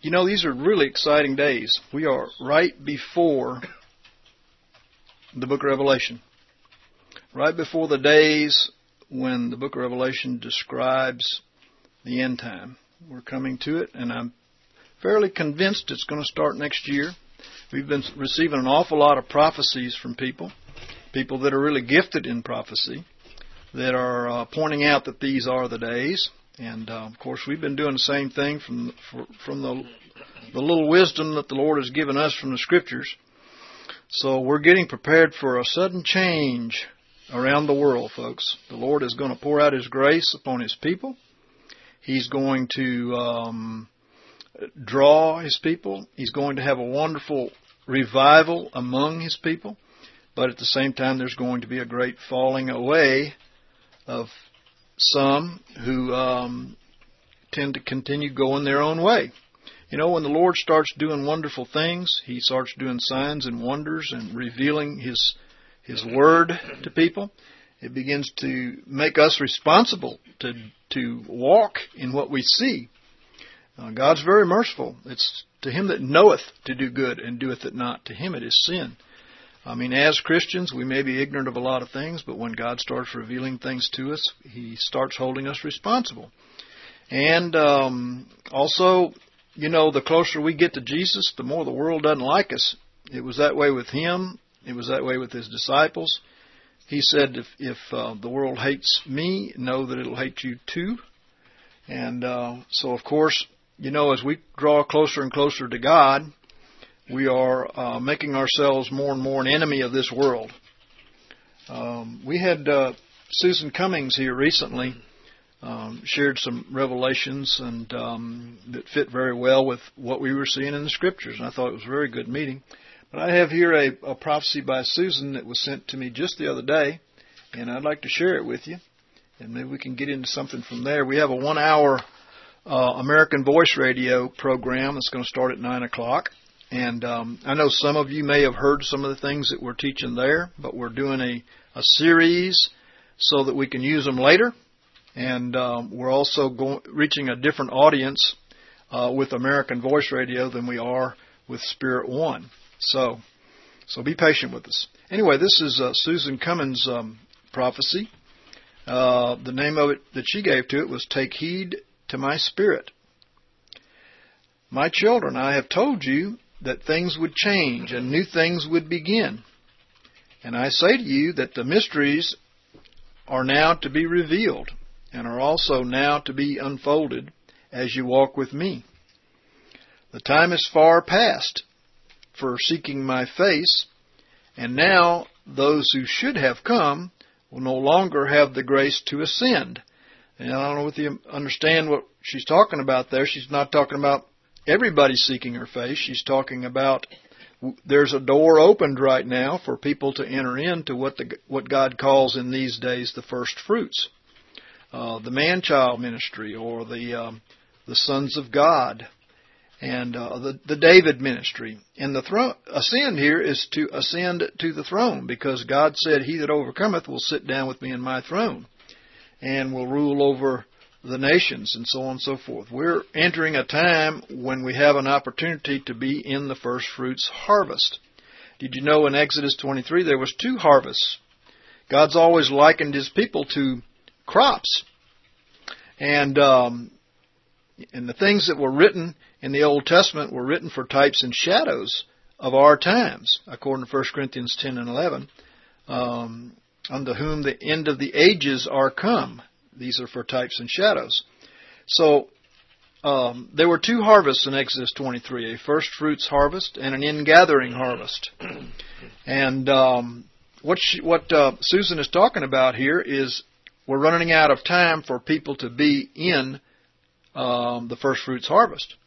These are really exciting days. We are right before the book of Revelation. Right before the days when the book of Revelation describes the end time. We're coming to it, and I'm fairly convinced it's going to start next year. We've been receiving an awful lot of prophecies from people that are really gifted in prophecy, that are pointing out that these are the days. And, of course, we've been doing the same thing from the little wisdom that the Lord has given us from the Scriptures. So we're getting prepared for a sudden change around the world, folks. The Lord is going to pour out His grace upon His people. He's going to draw His people. He's going to have a wonderful revival among His people. But at the same time, there's going to be a great falling away of some who tend to continue going their own way. When the Lord starts doing wonderful things, He starts doing signs and wonders and revealing His Word to people. It begins to make us responsible to walk in what we see. God's very merciful. It's to him that knoweth to do good and doeth it not. To him it is sin. As Christians, we may be ignorant of a lot of things, but when God starts revealing things to us, He starts holding us responsible. And also, the closer we get to Jesus, the more the world doesn't like us. It was that way with Him. It was that way with His disciples. He said, if the world hates me, know that it'll hate you too. And so, of course, as we draw closer and closer to God, we are making ourselves more and more an enemy of this world. We had Susan Cummings here recently, shared some revelations and that fit very well with what we were seeing in the Scriptures. And I thought it was a very good meeting. But I have here a prophecy by Susan that was sent to me just the other day, and I'd like to share it with you. And maybe we can get into something from there. We have a 1-hour American Voice Radio program that's going to start at 9 o'clock. And I know some of you may have heard some of the things that we're teaching there, but we're doing a series so that we can use them later. And we're also reaching a different audience with American Voice Radio than we are with Spirit One. So be patient with us. Anyway, this is Susan Cummins' prophecy. The name of it that she gave to it was Take Heed to My Spirit. My children, I have told you that things would change and new things would begin. And I say to you that the mysteries are now to be revealed and are also now to be unfolded as you walk with me. The time is far past for seeking my face, and now those who should have come will no longer have the grace to ascend. And I don't know if you understand what she's talking about there. She's not talking about everybody seeking her face. She's talking about there's a door opened right now for people to enter into what God calls in these days the first fruits, the man-child ministry, or the sons of God, and the David ministry. And the ascend here is to ascend to the throne, because God said, "He that overcometh will sit down with me in my throne, and will rule over the nations," and so on and so forth. We're entering a time when we have an opportunity to be in the first fruits harvest. Did you know in Exodus 23 there was 2 harvests? God's always likened His people to crops. And the things that were written in the Old Testament were written for types and shadows of our times, according to 1 Corinthians 10 and 11, unto whom the end of the ages are come. These are for types and shadows. So there were 2 harvests in Exodus 23, a first fruits harvest and an ingathering harvest. And what Susan is talking about here is we're running out of time for people to be in the first fruits harvest.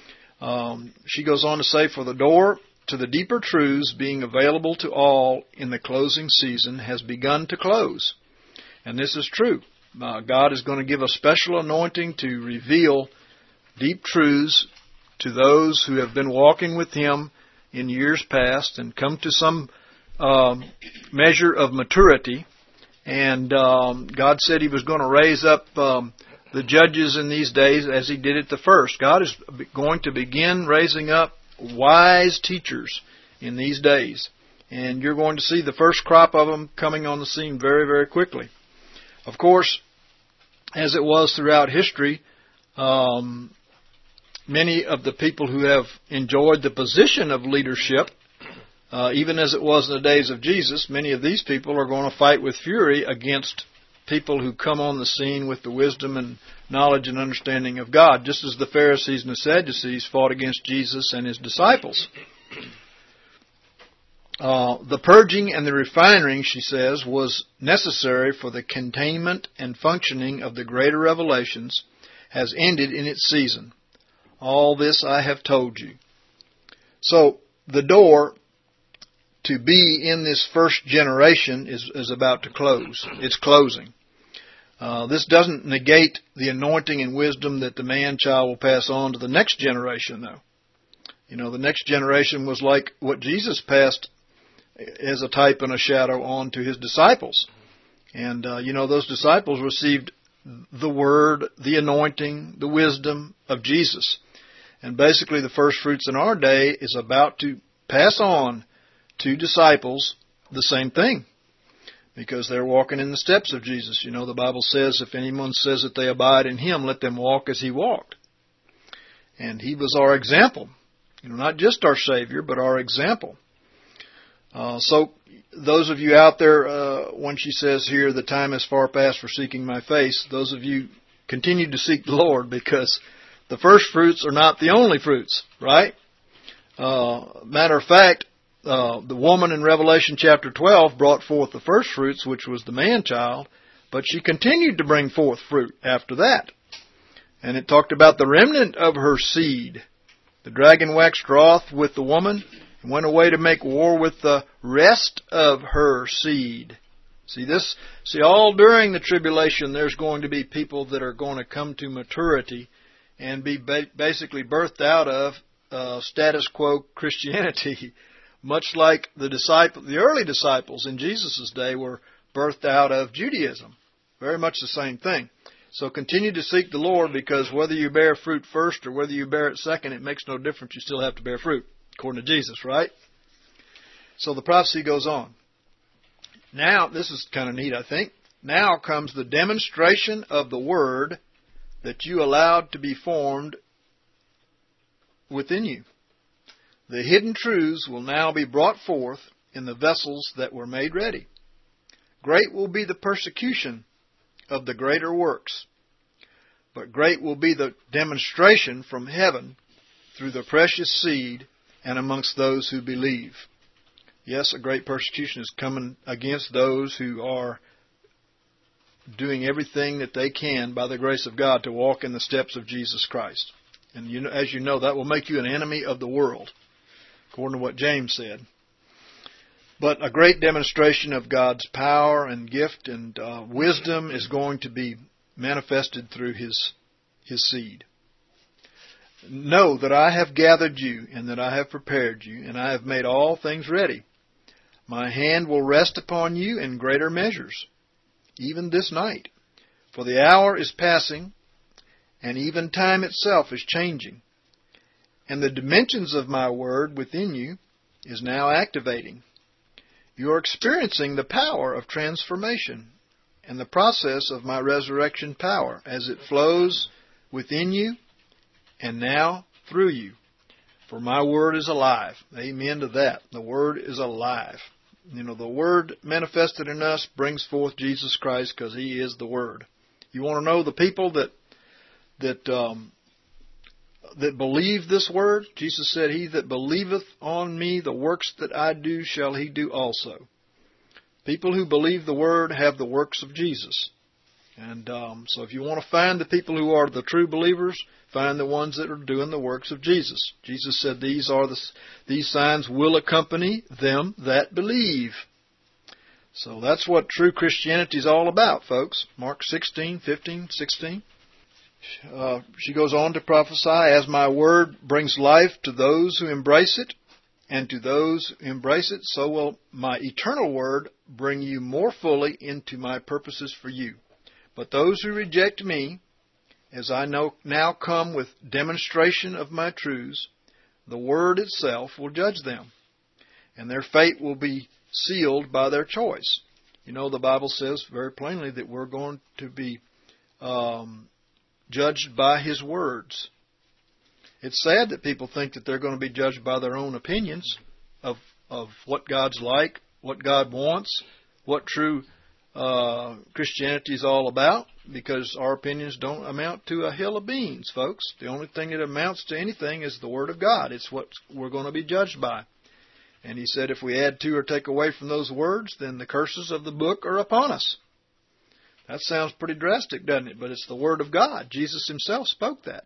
She goes on to say, for the door to the deeper truths being available to all in the closing season has begun to close. And this is true. God is going to give a special anointing to reveal deep truths to those who have been walking with Him in years past and come to some measure of maturity. And God said He was going to raise up the judges in these days as He did at the first. God is going to begin raising up wise teachers in these days. And you're going to see the first crop of them coming on the scene very, very quickly. Of course, as it was throughout history, many of the people who have enjoyed the position of leadership, even as it was in the days of Jesus, many of these people are going to fight with fury against people who come on the scene with the wisdom and knowledge and understanding of God, just as the Pharisees and the Sadducees fought against Jesus and His disciples. The purging and the refining, she says, was necessary for the containment and functioning of the greater revelations, has ended in its season. All this I have told you. So, the door to be in this first generation is about to close. It's closing. This doesn't negate the anointing and wisdom that the man-child will pass on to the next generation, though. You know, the next generation was like what Jesus passed as a type and a shadow on to His disciples. And, those disciples received the Word, the anointing, the wisdom of Jesus. And basically the first fruits in our day is about to pass on to disciples the same thing, because they're walking in the steps of Jesus. You know, the Bible says, if anyone says that they abide in Him, let them walk as He walked. And He was our example. You know, not just our Savior, but our example. So those of you out there, when she says here, the time is far past for seeking my face, those of you continue to seek the Lord, because the first fruits are not the only fruits, right? Matter of fact, the woman in Revelation chapter 12 brought forth the first fruits, which was the man-child, but she continued to bring forth fruit after that. And it talked about the remnant of her seed. The dragon waxed wroth with the woman and went away to make war with the rest of her seed. See, all during the tribulation, there's going to be people that are going to come to maturity and be basically birthed out of status quo Christianity, much like the early disciples in Jesus' day were birthed out of Judaism. Very much the same thing. So continue to seek the Lord, because whether you bear fruit first or whether you bear it second, it makes no difference. You still have to bear fruit, according to Jesus, right? So the prophecy goes on. Now, this is kind of neat, I think. Now comes the demonstration of the Word that you allowed to be formed within you. The hidden truths will now be brought forth in the vessels that were made ready. Great will be the persecution of the greater works, but great will be the demonstration from heaven through the precious seed and amongst those who believe. Yes, a great persecution is coming against those who are doing everything that they can by the grace of God to walk in the steps of Jesus Christ. And as you know, that will make you an enemy of the world, according to what James said. But a great demonstration of God's power and gift and wisdom is going to be manifested through His seed. Know that I have gathered you, and that I have prepared you, and I have made all things ready. My hand will rest upon you in greater measures, even this night. For the hour is passing, and even time itself is changing. And the dimensions of my word within you is now activating. You are experiencing the power of transformation and the process of my resurrection power as it flows within you and now through you. For my word is alive. Amen to that. The word is alive. You know, the word manifested in us brings forth Jesus Christ, because He is the Word. You want to know the people that believe this word? Jesus said, He that believeth on me, the works that I do shall he do also. People who believe the word have the works of Jesus. And so if you want to find the people who are the true believers, find the ones that are doing the works of Jesus. Jesus said these signs will accompany them that believe. So that's what true Christianity is all about, folks. Mark 16:15-16. She goes on to prophesy, as my word brings life to those who embrace it, and to those who embrace it, so will my eternal word bring you more fully into my purposes for you. But those who reject me as I now come with demonstration of my truths, the Word itself will judge them, and their fate will be sealed by their choice. You know, the Bible says very plainly that we're going to be judged by His words. It's sad that people think that they're going to be judged by their own opinions of what God's like, what God wants, what true Christianity is all about, because our opinions don't amount to a hill of beans, folks. The only thing that amounts to anything is the Word of God. It's what we're going to be judged by. And He said if we add to or take away from those words, then the curses of the book are upon us. That sounds pretty drastic, doesn't it? But it's the Word of God. Jesus Himself spoke that.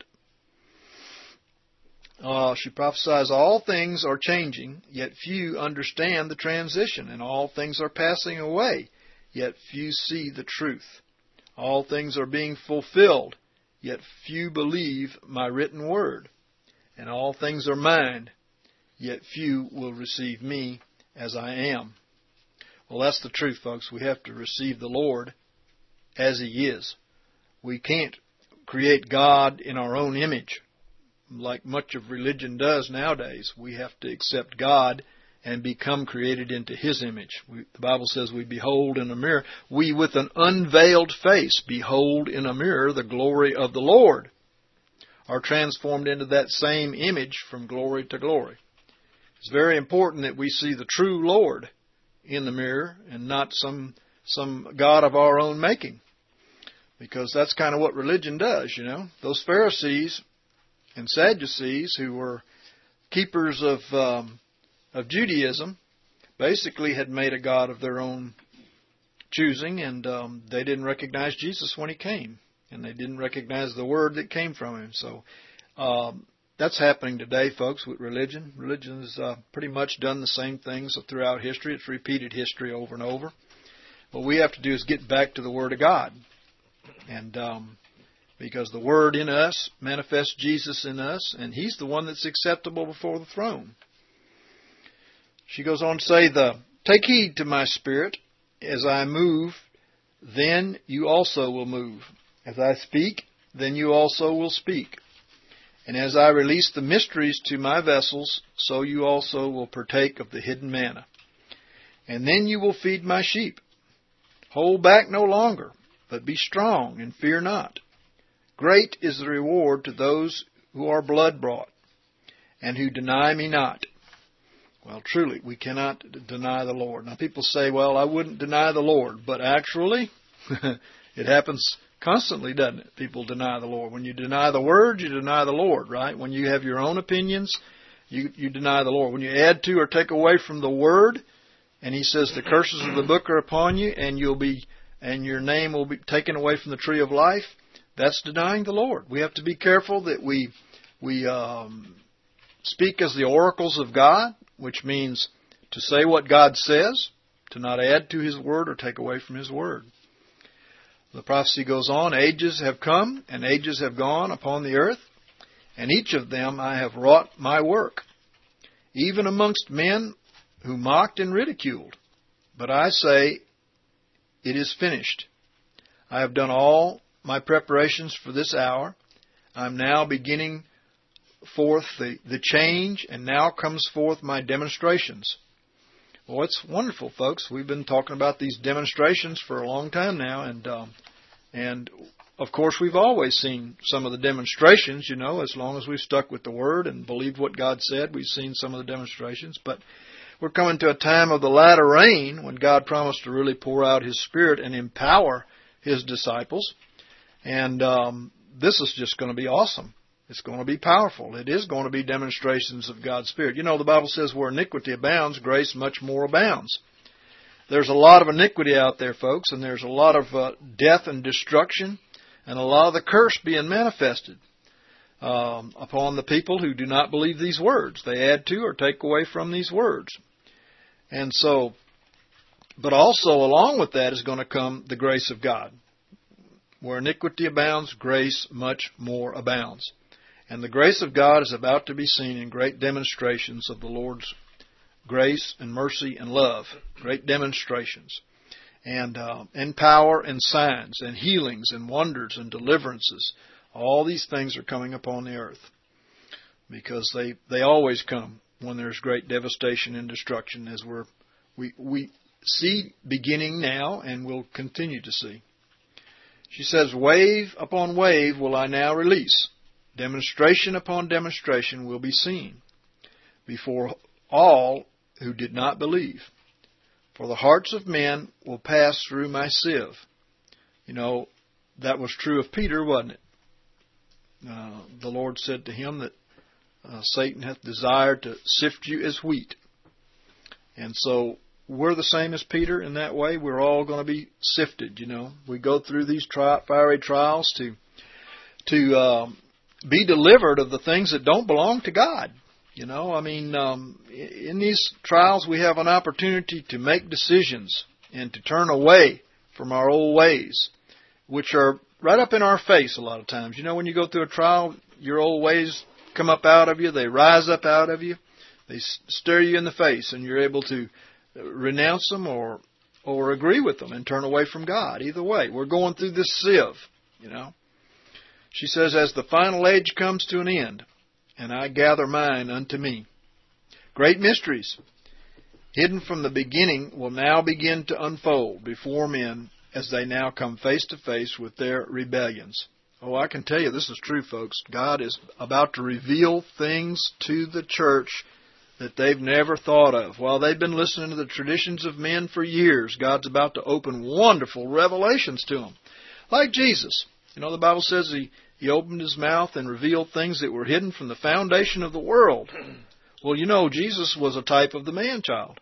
She prophesies, all things are changing, yet few understand the transition, and all things are passing away, yet few see the truth. All things are being fulfilled, yet few believe my written word. And all things are mine, yet few will receive me as I am. Well, that's the truth, folks. We have to receive the Lord as He is. We can't create God in our own image, like much of religion does nowadays. We have to accept God and become created into His image. The Bible says we behold in a mirror. We with an unveiled face behold in a mirror the glory of the Lord, are transformed into that same image from glory to glory. It's very important that we see the true Lord in the mirror and not some God of our own making, because that's kind of what religion does, you know. Those Pharisees and Sadducees, who were keepers of Judaism, basically had made a god of their own choosing, and they didn't recognize Jesus when He came, and they didn't recognize the word that came from Him. So that's happening today, folks, with religion. Religion has pretty much done the same things throughout history. It's repeated history over and over. What we have to do is get back to the Word of God, and because the Word in us manifests Jesus in us, and He's the one that's acceptable before the throne. She goes on to say, take heed to my spirit. As I move, then you also will move. As I speak, then you also will speak. And as I release the mysteries to my vessels, so you also will partake of the hidden manna. And then you will feed my sheep. Hold back no longer, but be strong and fear not. Great is the reward to those who are blood-bought, and who deny me not. Well, truly, we cannot deny the Lord. Now, people say, well, I wouldn't deny the Lord. But actually, it happens constantly, doesn't it? People deny the Lord. When you deny the Word, you deny the Lord, right? When you have your own opinions, you deny the Lord. When you add to or take away from the Word, and He says the curses of the book are upon you, and your name will be taken away from the tree of life, that's denying the Lord. We have to be careful that we speak as the oracles of God, which means to say what God says, to not add to His word or take away from His word. The prophecy goes on, ages have come and ages have gone upon the earth, and each of them I have wrought my work, even amongst men who mocked and ridiculed. But I say, it is finished. I have done all my preparations for this hour. I am now beginning forth the change, and now comes forth my demonstrations. Well, it's wonderful, folks. We've been talking about these demonstrations for a long time now, and of course we've always seen some of the demonstrations, you know, as long as we've stuck with the Word and believed what God said, we've seen some of the demonstrations. But we're coming to a time of the latter rain when God promised to really pour out His Spirit and empower His disciples, and this is just going to be awesome. It's going to be powerful. It is going to be demonstrations of God's Spirit. You know, the Bible says where iniquity abounds, grace much more abounds. There's a lot of iniquity out there, folks, and there's a lot of death and destruction, and a lot of the curse being manifested upon the people who do not believe these words. They add to or take away from these words. And so, but also along with that is going to come the grace of God. Where iniquity abounds, grace much more abounds. And the grace of God is about to be seen in great demonstrations of the Lord's grace and mercy and love. Great demonstrations. And power and signs and healings and wonders and deliverances. All these things are coming upon the earth because they always come when there's great devastation and destruction, as we see beginning now and will continue to see. She says, wave upon wave will I now release. Demonstration upon demonstration will be seen before all who did not believe. For the hearts of men will pass through my sieve. You know, that was true of Peter, wasn't it? The Lord said to him that Satan hath desired to sift you as wheat. And so we're the same as Peter in that way. We're all going to be sifted, you know. We go through these fiery trials to be delivered of the things that don't belong to God. You know, I mean, in these trials we have an opportunity to make decisions and to turn away from our old ways, which are right up in our face a lot of times. You know, when you go through a trial, your old ways come up out of you. They rise up out of you. They stare you in the face, and you're able to renounce them or agree with them and turn away from God. Either way, we're going through this sieve, you know. She says, as the final age comes to an end, and I gather mine unto me. Great mysteries, hidden from the beginning, will now begin to unfold before men as they now come face to face with their rebellions. Oh, I can tell you this is true, folks. God is about to reveal things to the church that they've never thought of. While they've been listening to the traditions of men for years, God's about to open wonderful revelations to them. Like Jesus. You know, the Bible says He opened His mouth and revealed things that were hidden from the foundation of the world. Well, you know, Jesus was a type of the man-child.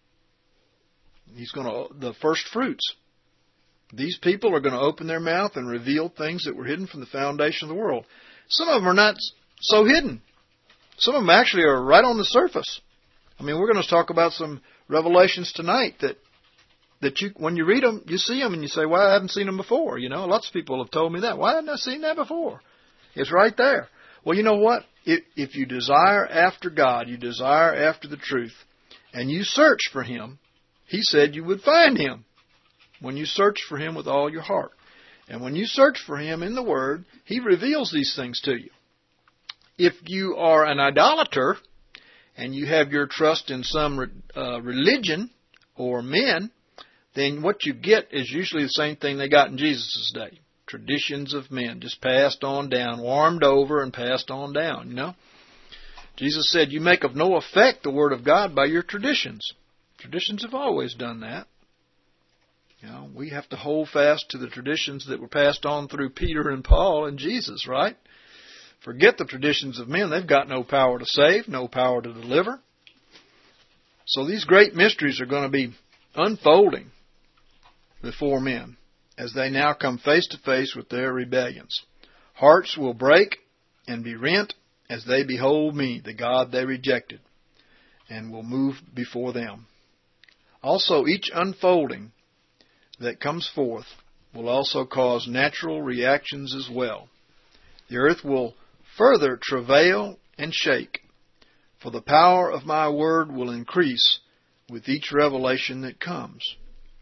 He's the first fruits. These people are going to open their mouth and reveal things that were hidden from the foundation of the world. Some of them are not so hidden. Some of them actually are right on the surface. I mean, we're going to talk about some revelations tonight that you, when you read them, you see them and you say, well, I haven't seen them before. You know, lots of people have told me that. Why hadn't I seen that before? It's right there. Well, you know what? If you desire after God, you desire after the truth, and you search for Him, He said you would find Him when you search for Him with all your heart. And when you search for Him in the Word, He reveals these things to you. If you are an idolater and you have your trust in some religion or men, then what you get is usually the same thing they got in Jesus' day. Traditions of men, just passed on down, warmed over and passed on down, you know. Jesus said, you make of no effect the Word of God by your traditions. Traditions have always done that. You know, we have to hold fast to the traditions that were passed on through Peter and Paul and Jesus, right? Forget the traditions of men. They've got no power to save, no power to deliver. So these great mysteries are going to be unfolding before men as they now come face to face with their rebellions. Hearts will break and be rent as they behold me, the God they rejected, and will move before them. Also, each unfolding that comes forth will also cause natural reactions as well. The earth will further travail and shake, for the power of my word will increase with each revelation that comes.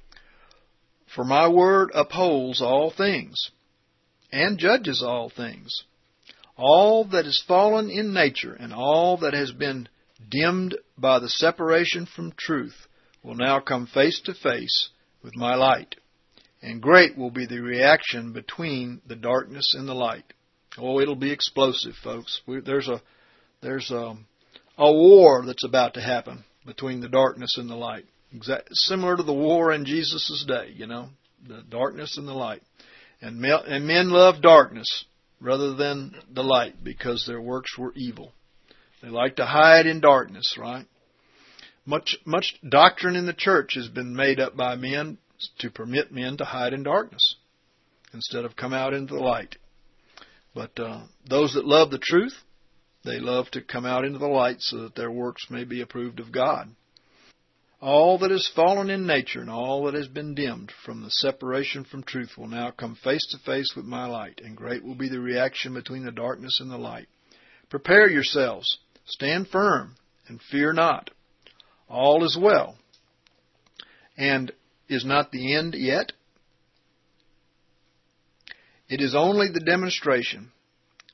For my word upholds all things, and judges all things. All that is fallen in nature, and all that has been dimmed by the separation from truth, will now come face to face with my light. And great will be the reaction between the darkness and the light. Oh, it'll be explosive, folks. There's a war that's about to happen between the darkness and the light. Similar to the war in Jesus' day, you know, the darkness and the light. And men love darkness rather than the light because their works were evil. They like to hide in darkness, right? Much doctrine in the church has been made up by men to permit men to hide in darkness instead of come out into the light. But those that love the truth, they love to come out into the light so that their works may be approved of God. All that is fallen in nature and all that has been dimmed from the separation from truth will now come face to face with my light, and great will be the reaction between the darkness and the light. Prepare yourselves, stand firm, and fear not. All is well. And is not the end yet? It is only the demonstration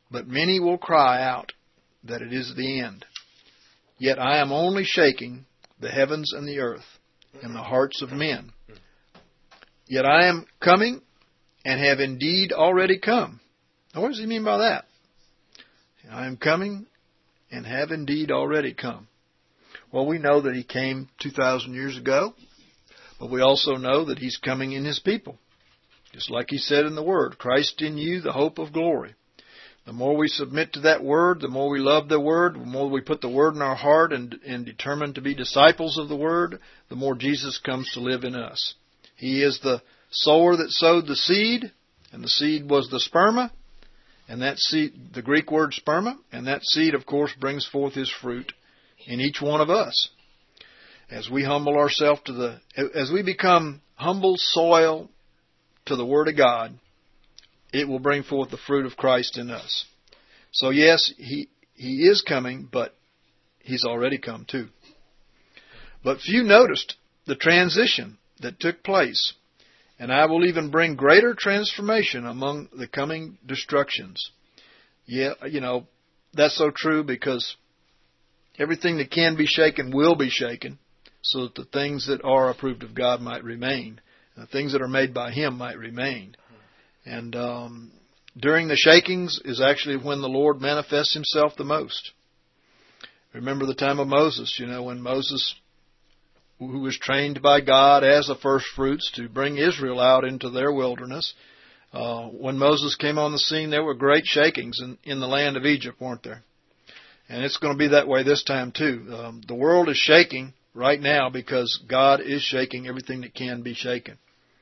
but many will cry out that it is the end. Yet I am only shaking the heavens and the earth and the hearts of men. Yet I am coming and have indeed already come. Now what does he mean by that? I am coming and have indeed already come. Well, we know that he came 2,000 years ago, but we also know that he's coming in his people. Just like he said in the Word, Christ in you, the hope of glory. The more we submit to that Word, the more we love the Word, the more we put the Word in our heart and determine to be disciples of the Word, the more Jesus comes to live in us. He is the sower that sowed the seed, and the seed was the sperma, and that seed, the Greek word sperma, and that seed, of course, brings forth his fruit in each one of us. As we humble ourselves as we become humble soil to the Word of God, it will bring forth the fruit of Christ in us. So yes, He is coming, but He's already come too. But few noticed the transition that took place, and I will even bring greater transformation among the coming destructions. Yeah, that's so true, because everything that can be shaken will be shaken, so that the things that are approved of God might remain, and the things that are made by Him might remain. And during the shakings is actually when the Lord manifests Himself the most. Remember the time of Moses, when Moses, who was trained by God as the first fruits to bring Israel out into their wilderness, when Moses came on the scene, there were great shakings in the land of Egypt, weren't there? And it's going to be that way this time too. The world is shaking right now because God is shaking everything that can be shaken.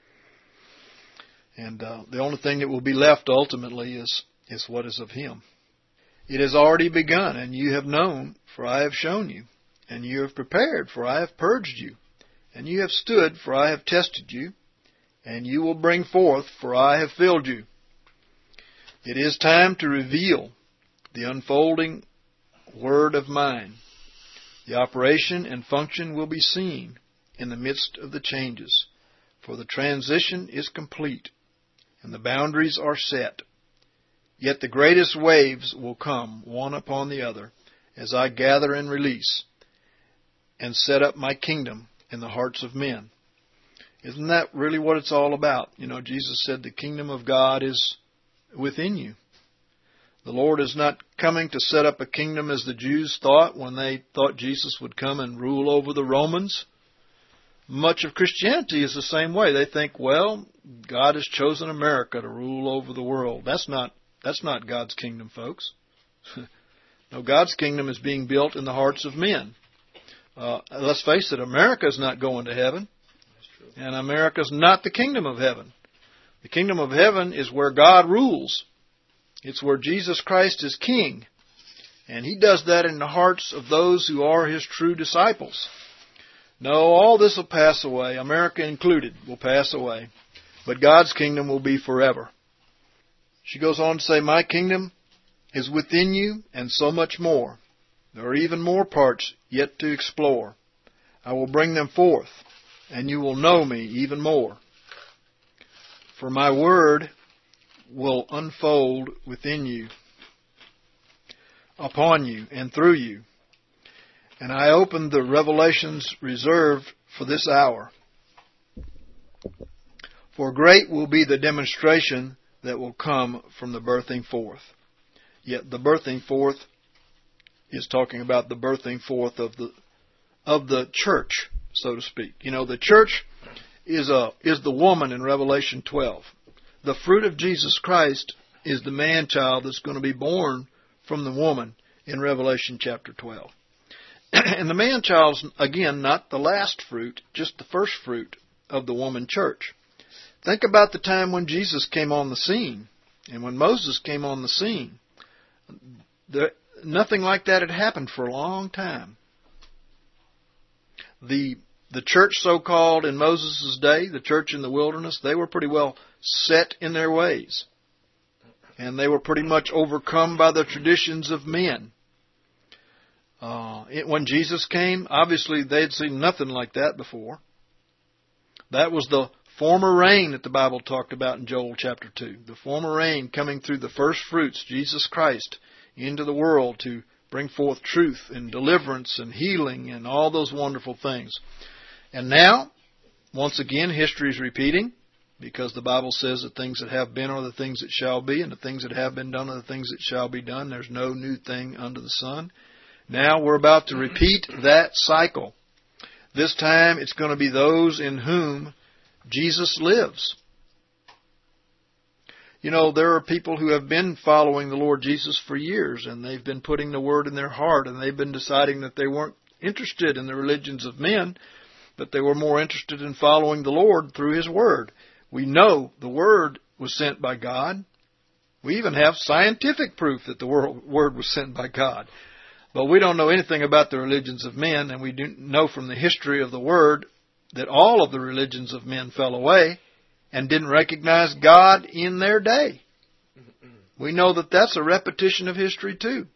And the only thing that will be left ultimately is what is of Him. It has already begun, and you have known, for I have shown you. And you have prepared, for I have purged you. And you have stood, for I have tested you. And you will bring forth, for I have filled you. It is time to reveal the unfolding Word of mine. The operation and function will be seen in the midst of the changes, for the transition is complete, and the boundaries are set. Yet the greatest waves will come one upon the other as I gather and release and set up my kingdom in the hearts of men. Isn't that really what it's all about? Jesus said the kingdom of God is within you. The Lord is not coming to set up a kingdom as the Jews thought when they thought Jesus would come and rule over the Romans. Much of Christianity is the same way. They think, well, God has chosen America to rule over the world. That's not God's kingdom, folks. No, God's kingdom is being built in the hearts of men. Let's face it, America's not going to heaven. And America's not the kingdom of heaven. The kingdom of heaven is where God rules. It's where Jesus Christ is king. And He does that in the hearts of those who are His true disciples. No, all this will pass away, America included, will pass away. But God's kingdom will be forever. She goes on to say, my kingdom is within you and so much more. There are even more parts yet to explore. I will bring them forth, and you will know me even more. For my word will unfold within you, upon you, and through you. And I open the revelations reserved for this hour. For great will be the demonstration that will come from the birthing forth. Yet the birthing forth is talking about the birthing forth of the church, so to speak. The church is the woman in Revelation 12. The fruit of Jesus Christ is the man-child that's going to be born from the woman in Revelation chapter 12. And the man-child's, again, not the last fruit, just the first fruit of the woman church. Think about the time when Jesus came on the scene and when Moses came on the scene. Nothing like that had happened for a long time. The church, so-called, in Moses' day, the church in the wilderness, they were pretty well set in their ways. And they were pretty much overcome by the traditions of men. When Jesus came, obviously they had seen nothing like that before. That was the former rain that the Bible talked about in Joel chapter 2. The former rain coming through the first fruits, Jesus Christ, into the world to bring forth truth and deliverance and healing and all those wonderful things. And now, once again, history is repeating, because the Bible says that things that have been are the things that shall be, and the things that have been done are the things that shall be done. There's no new thing under the sun. Now we're about to repeat that cycle. This time it's going to be those in whom Jesus lives. You know, there are people who have been following the Lord Jesus for years, and they've been putting the Word in their heart, and they've been deciding that they weren't interested in the religions of men, but they were more interested in following the Lord through His Word. We know the Word was sent by God. We even have scientific proof that the Word was sent by God. But we don't know anything about the religions of men, and we do know from the history of the Word that all of the religions of men fell away and didn't recognize God in their day. We know that that's a repetition of history too.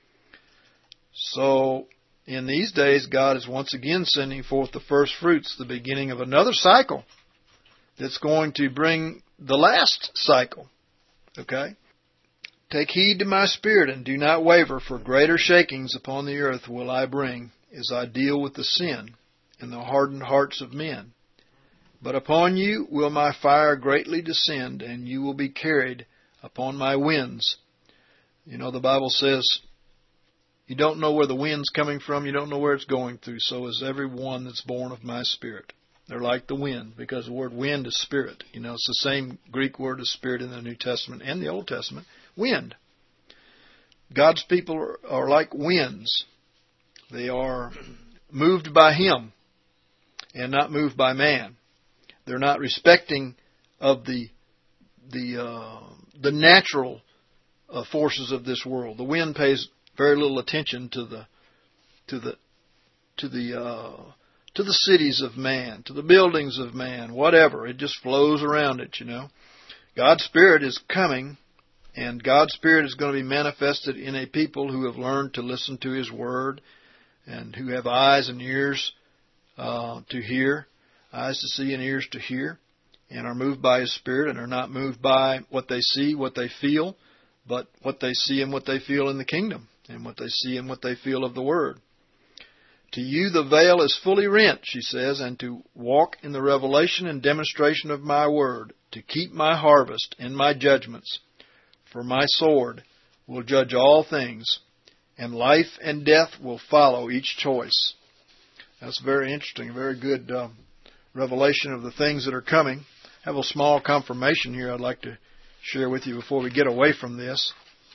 So, in these days, God is once again sending forth the first fruits, the beginning of another cycle that's going to bring the last cycle. Okay? Take heed to my spirit and do not waver, for greater shakings upon the earth will I bring, as I deal with the sin in the hardened hearts of men. But upon you will my fire greatly descend, and you will be carried upon my winds. You know, the Bible says, you don't know where the wind's coming from, you don't know where it's going through, so is every one that's born of my spirit. They're like the wind, because the word wind is spirit. You know, it's the same Greek word as spirit in the New Testament and the Old Testament. Wind. God's people are like winds. They are moved by Him and not moved by man. They're not respecting of the natural forces of this world. The wind pays very little attention to the cities of man, to the buildings of man, whatever. It just flows around it, you know. God's Spirit is coming, and God's Spirit is going to be manifested in a people who have learned to listen to His Word and who have eyes and ears to hear, eyes to see and ears to hear, and are moved by His Spirit and are not moved by what they see, what they feel, but what they see and what they feel in the kingdom, and what they see and what they feel of the Word. To you the veil is fully rent, she says, and to walk in the revelation and demonstration of my word, to keep my harvest and my judgments. For my sword will judge all things, and life and death will follow each choice. That's very interesting, very good revelation of the things that are coming. I have a small confirmation here I'd like to share with you before we get away from this.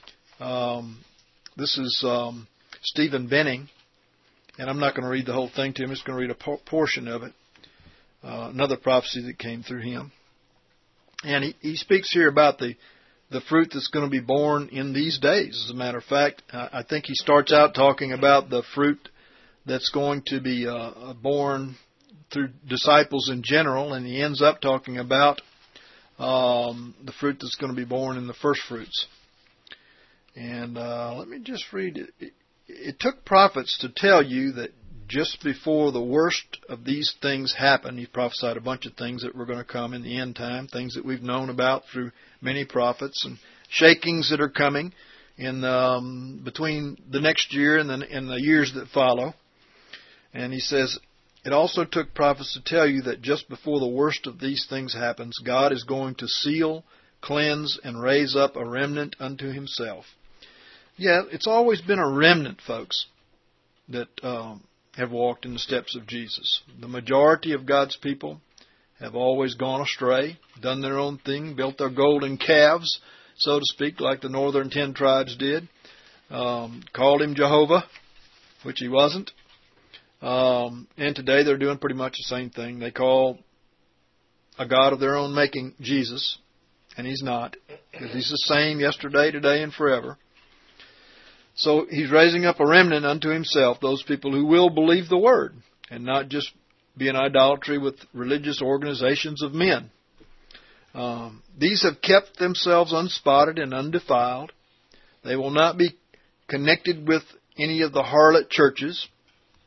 This is Stephen Benning. And I'm not going to read the whole thing to him. I'm just going to read a portion of it. Another prophecy that came through him. And he speaks here about the fruit that's going to be born in these days. As a matter of fact, I think he starts out talking about the fruit that's going to be born through disciples in general. And he ends up talking about the fruit that's going to be born in the first fruits. And let me just read it. It took prophets to tell you that just before the worst of these things happen, he prophesied a bunch of things that were going to come in the end time, things that we've known about through many prophets, and shakings that are coming in between the next year and the years that follow. And he says, it also took prophets to tell you that just before the worst of these things happens, God is going to seal, cleanse, and raise up a remnant unto Himself. Yeah, it's always been a remnant, folks, that have walked in the steps of Jesus. The majority of God's people have always gone astray, done their own thing, built their golden calves, so to speak, like the northern 10 tribes did. Called Him Jehovah, which He wasn't. And today they're doing pretty much the same thing. They call a God of their own making Jesus, and He's not. Because He's the same yesterday, today, and forever. So He's raising up a remnant unto Himself, those people who will believe the Word and not just be in idolatry with religious organizations of men. These have kept themselves unspotted and undefiled. They will not be connected with any of the harlot churches.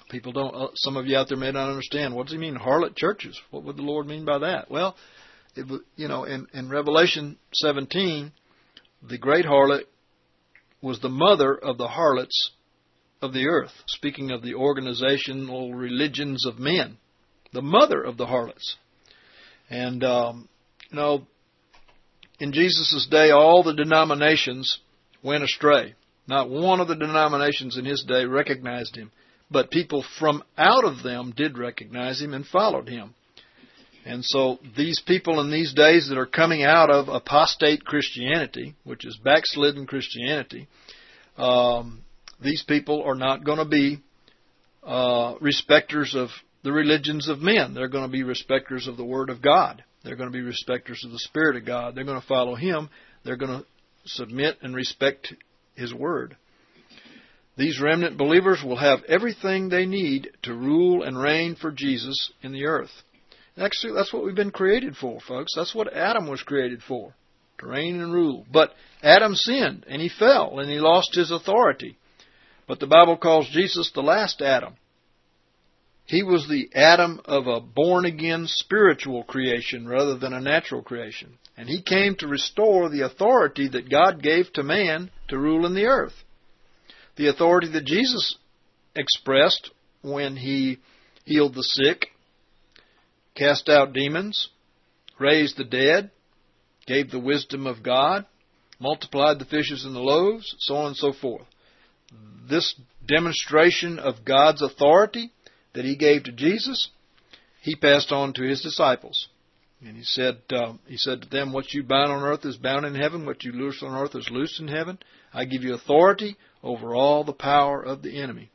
People don't. Some of you out there may not understand. What does he mean, harlot churches? What would the Lord mean by that? Well, in Revelation 17, the great harlot was the mother of the harlots of the earth. Speaking of the organizational religions of men, the mother of the harlots. And in Jesus' day, all the denominations went astray. Not one of the denominations in his day recognized him, but people from out of them did recognize him and followed him. And so these people in these days that are coming out of apostate Christianity, which is backslidden Christianity, these people are not going to be respecters of the religions of men. They're going to be respecters of the Word of God. They're going to be respecters of the Spirit of God. They're going to follow Him. They're going to submit and respect His Word. These remnant believers will have everything they need to rule and reign for Jesus in the earth. Actually, that's what we've been created for, folks. That's what Adam was created for, to reign and rule. But Adam sinned, and he fell, and he lost his authority. But the Bible calls Jesus the last Adam. He was the Adam of a born-again spiritual creation rather than a natural creation. And he came to restore the authority that God gave to man to rule in the earth. The authority that Jesus expressed when He healed the sick, cast out demons, raised the dead, gave the wisdom of God, multiplied the fishes and the loaves, so on and so forth. This demonstration of God's authority that He gave to Jesus, He passed on to His disciples. And He said to them, what you bind on earth is bound in heaven, what you loose on earth is loosed in heaven. I give you authority over all the power of the enemy.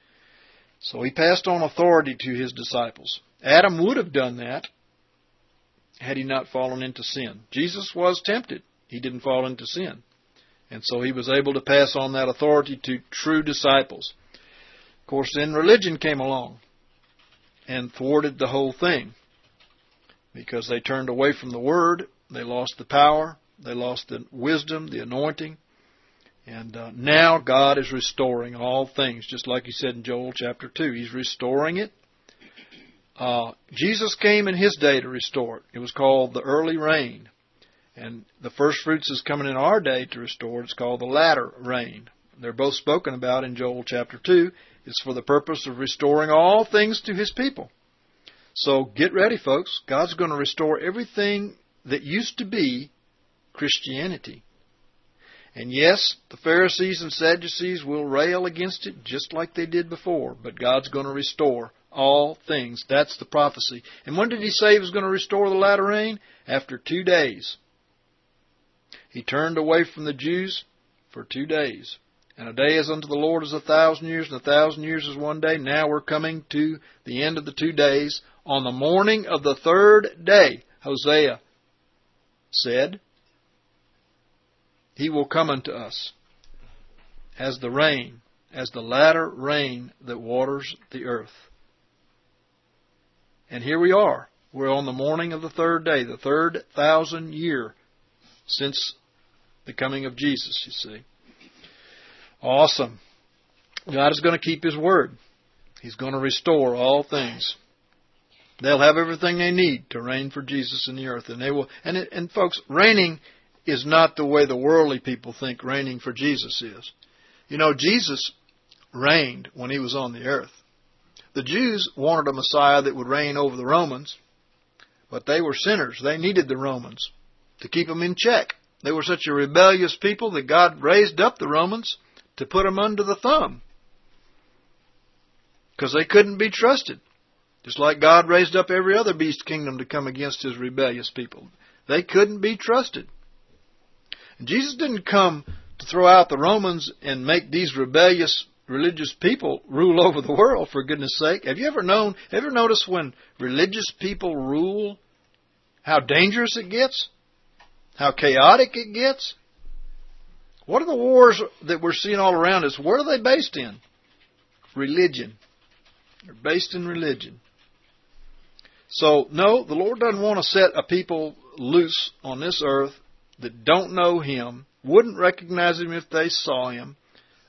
So He passed on authority to His disciples. Adam would have done that had he not fallen into sin. Jesus was tempted. He didn't fall into sin. And so He was able to pass on that authority to true disciples. Of course, then religion came along and thwarted the whole thing because they turned away from the Word. They lost the power. They lost the wisdom, the anointing. And now God is restoring all things, just like He said in Joel chapter 2. He's restoring it. Jesus came in His day to restore it. It was called the early rain. And the first fruits is coming in our day to restore it. It's called the latter rain. They're both spoken about in Joel chapter 2. It's for the purpose of restoring all things to His people. So get ready, folks. God's going to restore everything that used to be Christianity. And yes, the Pharisees and Sadducees will rail against it just like they did before. But God's going to restore all things. That's the prophecy. And when did He say He was going to restore the latter rain? After 2 days. He turned away from the Jews for 2 days. And a day is unto the Lord as 1,000 years, and 1,000 years is 1 day. Now we're coming to the end of the 2 days. On the morning of the 3rd day, Hosea said, He will come unto us as the rain, as the latter rain that waters the earth. And here we are. We're on the morning of the 3rd day, the 3,000 year since the coming of Jesus, you see. Awesome. God is going to keep His word. He's going to restore all things. They'll have everything they need to reign for Jesus in the earth. And they will. And folks, reigning is not the way the worldly people think reigning for Jesus is. You know, Jesus reigned when He was on the earth. The Jews wanted a Messiah that would reign over the Romans, but they were sinners. They needed the Romans to keep them in check. They were such a rebellious people that God raised up the Romans to put them under the thumb because they couldn't be trusted. Just like God raised up every other beast kingdom to come against His rebellious people. They couldn't be trusted. And Jesus didn't come to throw out the Romans and make these rebellious religious people rule over the world, for goodness sake. Have you ever noticed when religious people rule, how dangerous it gets? How chaotic it gets? What are the wars that we're seeing all around us? What are they based in? Religion. They're based in religion. So, no, the Lord doesn't want to set a people loose on this earth that don't know Him, wouldn't recognize Him if they saw Him,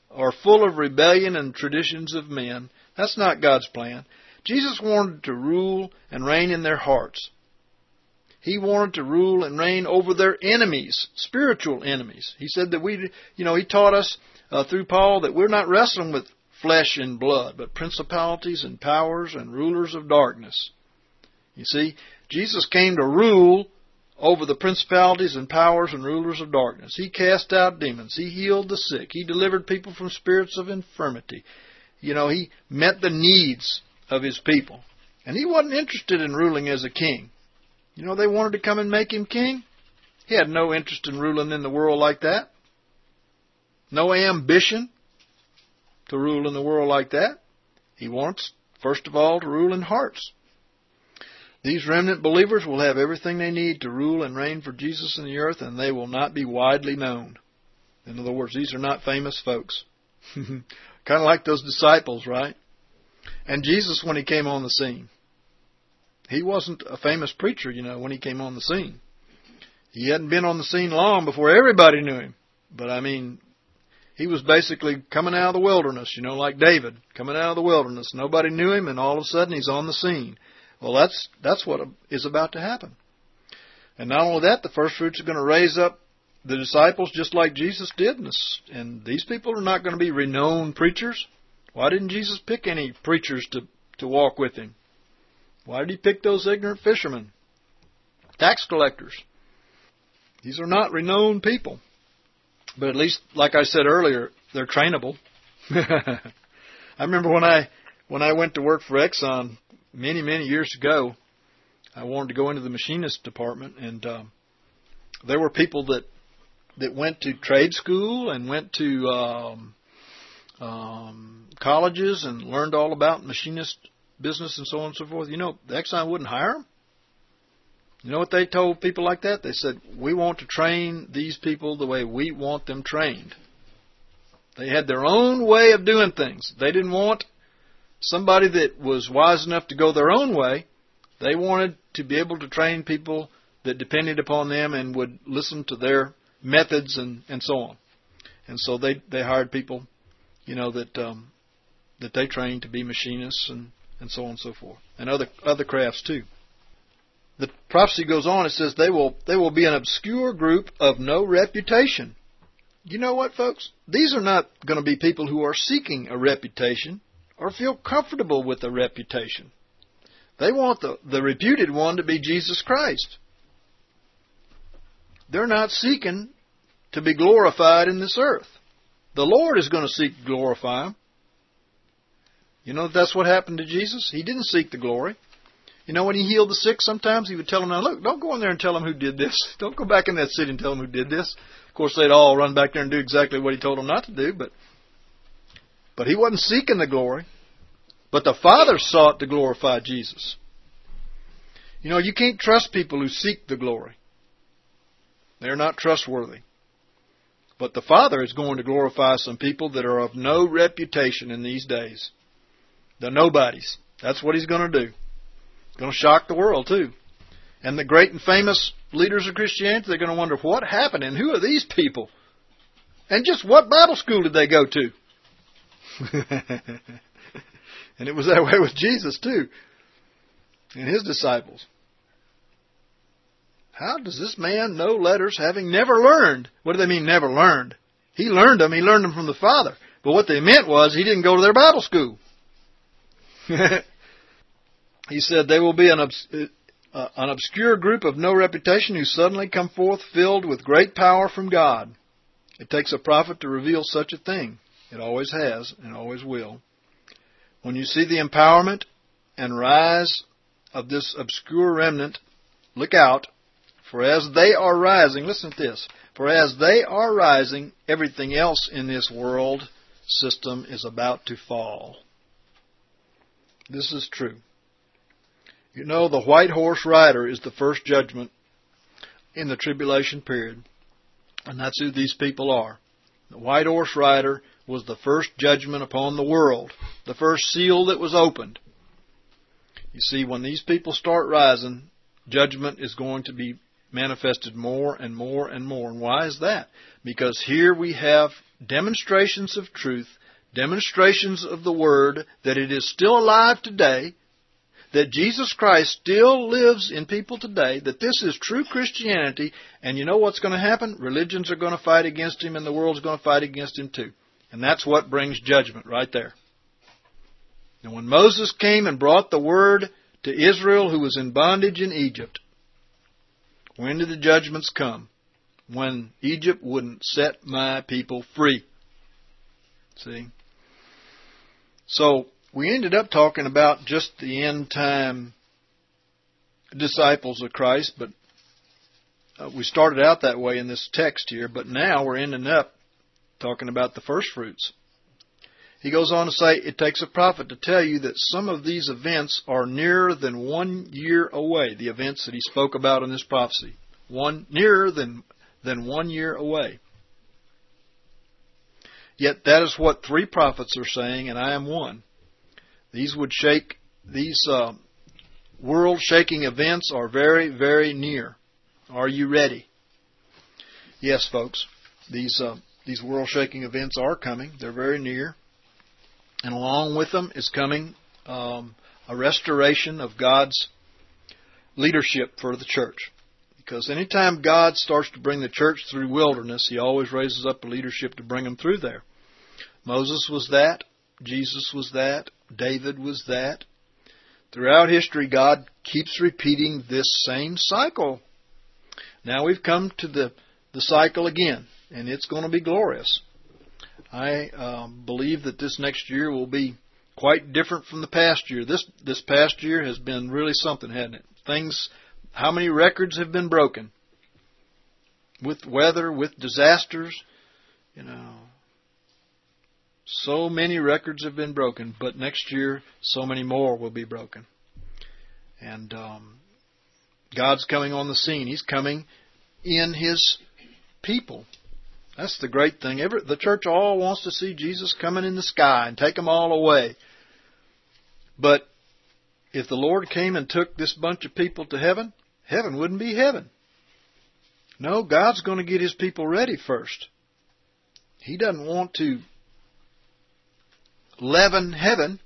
are full of rebellion and traditions of men. That's not God's plan. Jesus wanted to rule and reign in their hearts. He wanted to rule and reign over their enemies, spiritual enemies. He said that He taught us through Paul that we're not wrestling with flesh and blood, but principalities and powers and rulers of darkness. You see, Jesus came to rule over the principalities and powers and rulers of darkness. He cast out demons. He healed the sick. He delivered people from spirits of infirmity. He met the needs of His people. And He wasn't interested in ruling as a king. They wanted to come and make Him king. He had no interest in ruling in the world like that. No ambition to rule in the world like that. He wants, first of all, to rule in hearts. These remnant believers will have everything they need to rule and reign for Jesus in the earth, and they will not be widely known. In other words, these are not famous folks. Kind of like those disciples, right? And Jesus, when He came on the scene, He wasn't a famous preacher, when He came on the scene. He hadn't been on the scene long before everybody knew Him. But He was basically coming out of the wilderness, like David, coming out of the wilderness. Nobody knew Him, and all of a sudden He's on the scene. Well, that's what is about to happen. And not only that, the first fruits are going to raise up the disciples just like Jesus did. And these people are not going to be renowned preachers. Why didn't Jesus pick any preachers to walk with Him? Why did He pick those ignorant fishermen, tax collectors? These are not renowned people. But at least, like I said earlier, they're trainable. I remember when I went to work for Exxon many, many years ago, I wanted to go into the machinist department, and there were people that went to trade school and went to colleges and learned all about machinist business and so on and so forth. The Exxon wouldn't hire them. You know what they told people like that? They said, we want to train these people the way we want them trained. They had their own way of doing things. They didn't want somebody that was wise enough to go their own way. They wanted to be able to train people that depended upon them and would listen to their methods and so on. And so they hired people, that they trained to be machinists and so on and so forth, and other crafts too. The prophecy goes on. It says they will be an obscure group of no reputation. You know what, folks? These are not going to be people who are seeking a reputation or feel comfortable with a reputation. They want the reputed one to be Jesus Christ. They're not seeking to be glorified in this earth. The Lord is going to seek to glorify Him. That's what happened to Jesus. He didn't seek the glory. When He healed the sick, sometimes He would tell them, now look, don't go in there and tell them who did this. Don't go back in that city and tell them who did this. Of course, they'd all run back there and do exactly what He told them not to do, but He wasn't seeking the glory. But the Father sought to glorify Jesus. You can't trust people who seek the glory. They're not trustworthy. But the Father is going to glorify some people that are of no reputation in these days. The nobodies. That's what He's going to do. Going to shock the world too. And the great and famous leaders of Christianity, they're going to wonder what happened and who are these people? And just what Bible school did they go to? And it was that way with Jesus too. And His disciples. How does this man know letters having never learned? What do they mean never learned? He learned them. He learned them from the Father. But what they meant was he didn't go to their Bible school. He said they will be an obscure group of no reputation who suddenly come forth filled with great power from God. It takes a prophet to reveal such a thing. It always has and always will. When you see the empowerment and rise of this obscure remnant, look out, for as they are rising, listen to this, for as they are rising, everything else in this world system is about to fall. This is true. The white horse rider is the first judgment in the tribulation period. And that's who these people are. The white horse rider was the first judgment upon the world. The first seal that was opened. You see, when these people start rising, judgment is going to be manifested more and more and more. And why is that? Because here we have demonstrations of truth, demonstrations of the Word, that it is still alive today, that Jesus Christ still lives in people today, that this is true Christianity, and you know what's going to happen? Religions are going to fight against Him, and the world's going to fight against Him too. And that's what brings judgment right there. And when Moses came and brought the Word to Israel, who was in bondage in Egypt, when did the judgments come? When Egypt wouldn't set my people free. See? So, we ended up talking about just the end time disciples of Christ, but we started out that way in this text here, but now we're ending up talking about the first fruits. He goes on to say, it takes a prophet to tell you that some of these events are nearer than 1 year away, the events that he spoke about in this prophecy. Nearer than 1 year away. Yet that is what 3 prophets are saying, and I am one. These world-shaking events are very, very near. Are you ready? Yes, folks. These world-shaking events are coming. They're very near. And along with them is coming a restoration of God's leadership for the church. Because anytime God starts to bring the church through wilderness, He always raises up a leadership to bring them through there. Moses was that. Jesus was that. David was that. Throughout history, God keeps repeating this same cycle. Now we've come to the cycle again, and it's going to be glorious. I believe that this next year will be quite different from the past year. This past year has been really something, hasn't it? How many records have been broken? With weather, with disasters, so many records have been broken, but next year, so many more will be broken. And God's coming on the scene. He's coming in His people. That's the great thing. The church all wants to see Jesus coming in the sky and take them all away. But if the Lord came and took this bunch of people to heaven, heaven wouldn't be heaven. No, God's going to get His people ready first. He doesn't want to leaven heaven.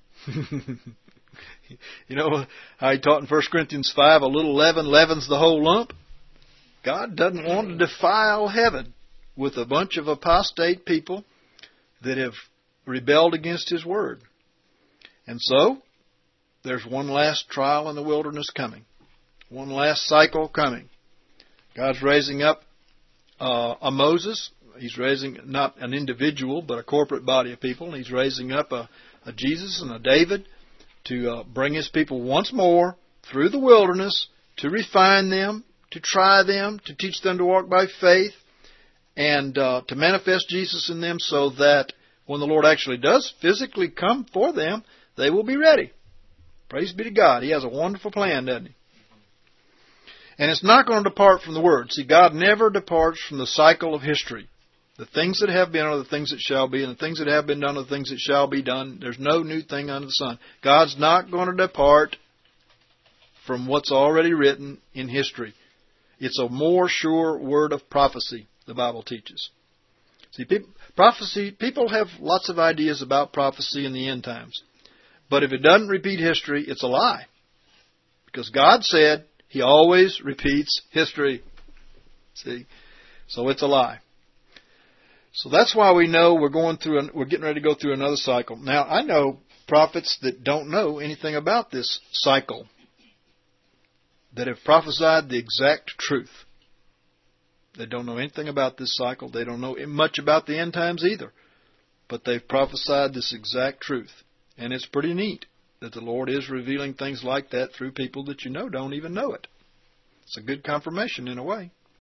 You know how He taught in 1 Corinthians 5, a little leaven leavens the whole lump? God doesn't want to defile heaven with a bunch of apostate people that have rebelled against His Word. And so, there's one last trial in the wilderness coming. One last cycle coming. God's raising up a Moses. He's raising not an individual, but a corporate body of people. He's raising up a Jesus and a David to bring His people once more through the wilderness, to refine them, to try them, to teach them to walk by faith, and to manifest Jesus in them so that when the Lord actually does physically come for them, they will be ready. Praise be to God. He has a wonderful plan, doesn't He? And it's not going to depart from the Word. See, God never departs from the cycle of history. The things that have been are the things that shall be, and the things that have been done are the things that shall be done. There's no new thing under the sun. God's not going to depart from what's already written in history. It's a more sure word of prophecy, the Bible teaches. See, people have lots of ideas about prophecy in the end times. But if it doesn't repeat history, it's a lie. Because God said He always repeats history. See? So it's a lie. So that's why we know we're getting ready to go through another cycle. Now, I know prophets that don't know anything about this cycle, that have prophesied the exact truth. They don't know anything about this cycle. They don't know much about the end times either. But they've prophesied this exact truth. And it's pretty neat that the Lord is revealing things like that through people that don't even know it. It's a good confirmation in a way.